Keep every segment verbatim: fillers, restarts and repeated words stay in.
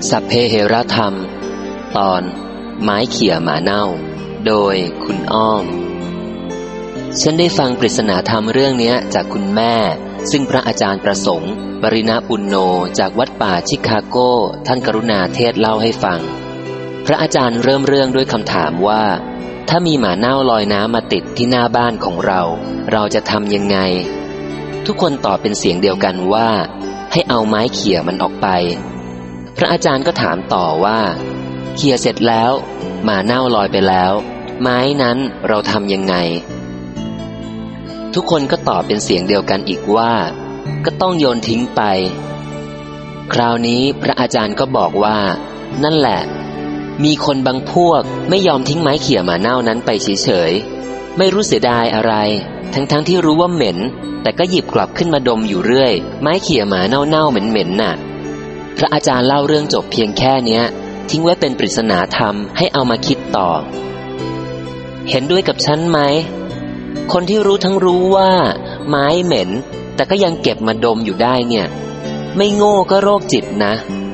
สัพเพเหระธรรมตอนไม้เขี่ยหมาเน่าโดยคุณอ้อมฉันได้ฟังปริศนาธรรมเรื่องนี้จากคุณแม่ซึ่งพระอาจารย์ประสงค์ปริณปุณโญจากวัดป่าชิคาโกท่านกรุณาเทศเล่าให้ฟังพระอาจารย์เริ่มเรื่องด้วยคำถามว่าถ้ามีหมาเน่าลอยน้ำมาติดที่หน้าบ้านของเราเราจะทำยังไงทุกคนตอบเป็นเสียงเดียวกันว่าให้เอาไม้เขี่ยมันออกไปพระอาจารย์ก็ถามต่อว่าเขี่ยเสร็จแล้วหมาเน่าลอยไปแล้วไม้นั้นเราทำยังไงทุกคนก็ตอบเป็นเสียงเดียวกันอีกว่าก็ต้องโยนทิ้งไปคราวนี้พระอาจารย์ก็บอกว่านั่นแหละมีคนบางพวกไม่ยอมทิ้งไม้เขี่ยหมาเน่านั้นไปเฉยๆไม่รู้เสียดายอะไรทั้งๆ ท, ที่รู้ว่าเหม็นแต่ก็หยิบกลับขึ้นมาดมอยู่เรื่อยไม้เขี่ยหมาเน่าๆเหม็นๆน่ะพระอาจารย์เล่าเรื่องจบเพียงแค่เนี้ยทิ้งไว้เป็นปริศนาธรรมให้เอามาคิดต่อเห็นด้วยกับฉันไหมคนที่รู้ทั้งรู้ว่าไม้เหม็นแต่ก็ยังเก็บมาดมอยู่ได้เนี่ยไม่โง่ก็โรคจิตนะ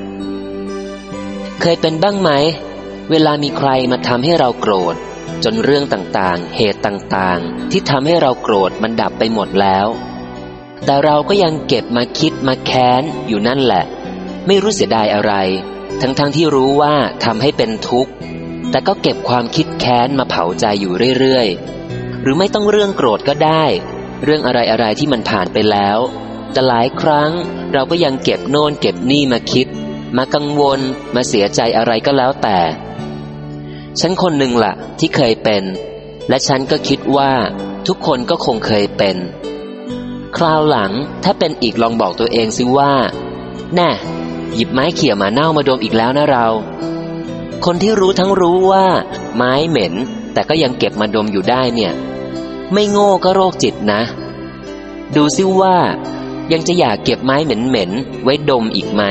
เคยเป็นบ้างไหมเวลามีใครมาทำให้เราโกรธจนเรื่องต่างๆเหตุต่างๆที่ทำให้เราโกรธมันดับไปหมดแล้วแต่เราก็ยังเก็บมาคิดมาแค้นอยู่นั่นแหละไม่รู้เสียดายอะไรทั้งๆ ท, ที่รู้ว่าทำให้เป็นทุกข์แต่ก็เก็บความคิดแค้นมาเผาใจอยู่เรื่อยๆหรือไม่ต้องเรื่องโกรธก็ได้เรื่องอะไรๆที่มันผ่านไปแล้วแต่หลายครั้งเราก็ยังเก็บโน่นเก็บนี่มาคิดมากังวลมาเสียใจอะไรก็แล้วแต่ฉันคนหนึ่งล่ะที่เคยเป็นและฉันก็คิดว่าทุกคนก็คงเคยเป็นคราวหลังถ้าเป็นอีกลองบอกตัวเองสิว่าแน่หยิบไม้เขี่ยหมาเน่ามาดมอีกแล้วนะเราคนที่รู้ทั้งรู้ว่าไม้เหม็นแต่ก็ยังเก็บมาดมอยู่ได้เนี่ยไม่โง่ก็โรคจิตนะดูซิว่ายังจะอยากเก็บไม้เหม็นๆไว้ดมอีกไหม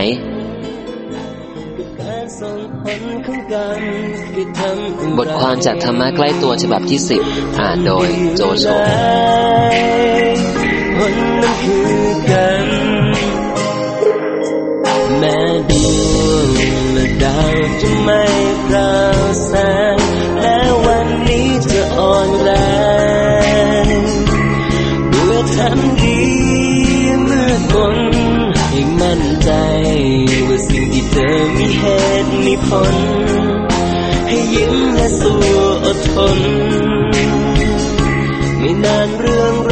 บทความจากธรรมะใกล้ตัวฉบับที่สิบอ่านโดยโจโฉแม้ดวงและดาวจะไม่ปราศแสงและวันนี้จะอ่อนแรงด้วยทำดีมืดมนให้มั่นใจว่าสิ่งที่เธอมีเหตุมีผลให้ยิ้มและสู้อดทนไม่นานเรื่อง